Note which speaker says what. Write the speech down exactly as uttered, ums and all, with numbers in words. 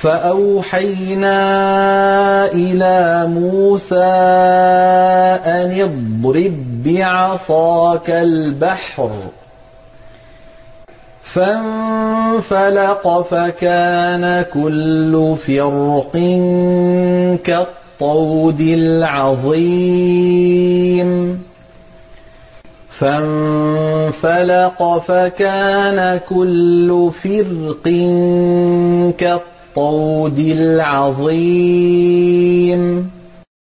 Speaker 1: فأوحينا إلى موسى أن اضرب بعصاك البحر فانفلق فكان كل فرق كالطود العظيم فانفلق فكان كل فرق كالطود العظيم